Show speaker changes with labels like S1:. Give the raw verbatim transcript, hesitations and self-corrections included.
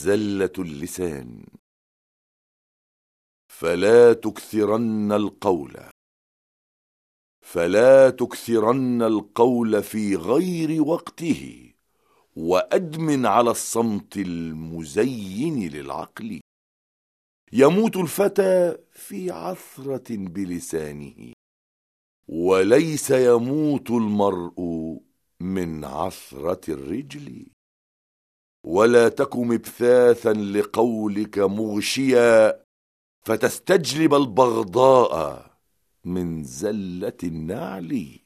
S1: زلة اللسان. فلا تكثرن القول فلا تكثرن القول في غير وقته، وأدمن على الصمت المزين للعقل. يموت الفتى في عثرة بلسانه، وليس يموت المرء من عثرة الرجل. ولا تك مبثاثا لقولك مغشيا، فتستجلب البغضاء من زلة النعل.